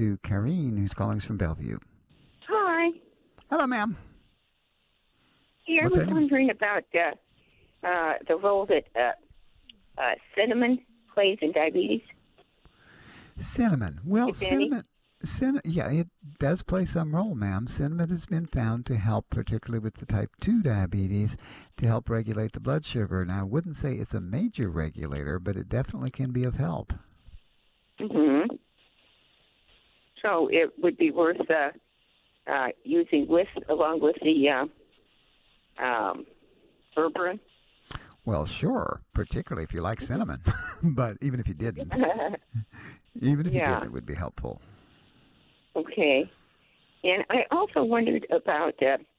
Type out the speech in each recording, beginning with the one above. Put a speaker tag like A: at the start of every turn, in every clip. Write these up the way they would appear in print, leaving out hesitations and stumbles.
A: to Karine, who's calling us from Bellevue.
B: Hi.
A: Hello, ma'am.
B: Yeah, I
A: What's
B: was
A: that?
B: wondering about the role that cinnamon plays in diabetes,
A: Cinnamon. Well,
B: if any.
A: yeah, it does play some role, ma'am. Cinnamon has been found to help, particularly with the type 2 diabetes, to help regulate the blood sugar. Now, I wouldn't say it's a major regulator, but it definitely can be of help.
B: Mm-hmm. So it would be worth using along with the berberine.
A: Well, sure, particularly if you like cinnamon. But even if you didn't,
B: Yeah.
A: it would be helpful.
B: Okay. And I also wondered about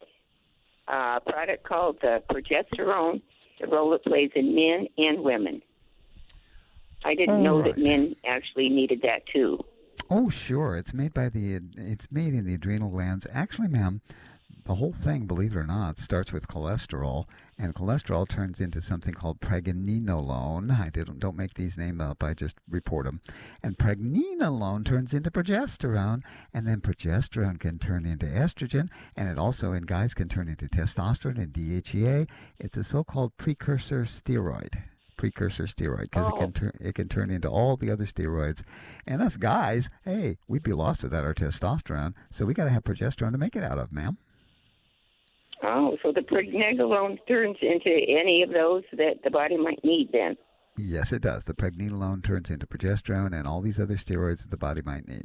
B: a product called progesterone, the role it plays in men and women. I didn't
A: All
B: know that
A: right.
B: men actually needed that too.
A: Oh, sure. It's made in the adrenal glands. Actually, ma'am, the whole thing, believe it or not, starts with cholesterol, and cholesterol turns into something called pregnenolone. Don't make these names up. I just report them. And pregnenolone turns into progesterone, and then progesterone can turn into estrogen, and it also in guys can turn into testosterone and DHEA. It's a so-called precursor steroid, because
B: Oh,
A: it can turn into all the other steroids. And us guys, hey, we'd be lost without our testosterone, so we got to have progesterone to make it out of, ma'am.
B: oh, so the pregnenolone turns into any of those that the body might need then.
A: Yes, it does. The pregnenolone turns into progesterone and all these other steroids that the body might need.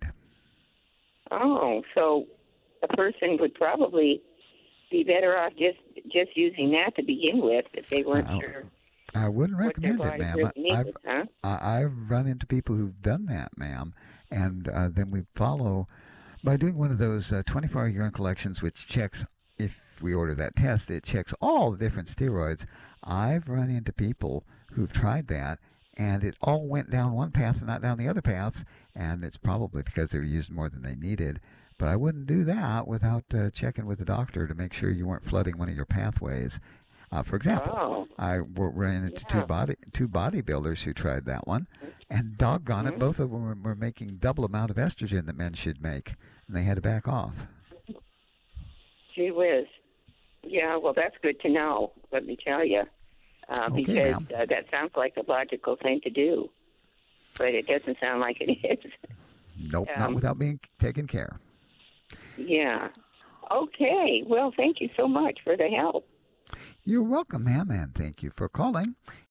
B: Oh, so a person would probably be better off just using that to begin with if they weren't
A: I,
B: sure
A: I wouldn't
B: what their
A: recommend it,
B: body
A: ma'am.
B: really needed, huh?
A: I've run into people who've done that, ma'am, and then we follow by doing one of those 24-hour urine collections, which checks, if we order that test, it checks all the different steroids. I've run into people who've tried that, and it all went down one path and not down the other paths, and it's probably because they were used more than they needed. But I wouldn't do that without checking with the doctor to make sure you weren't flooding one of your pathways. For example,
B: Oh,
A: ran into
B: yeah.
A: two bodybuilders who tried that one, and doggone it,
B: Hmm.
A: both of them were making double amount of estrogen that men should make, and they had to back off.
B: Gee whiz. Yeah, well, that's good to know, let me tell you,
A: Okay,
B: because
A: ma'am.
B: that sounds like a logical thing to do, but it doesn't sound like it is.
A: Nope, not
B: Um,
A: without being taken care.
B: yeah. Okay. Well, thank you so much for the help.
A: You're welcome, ma'am, and thank you for calling.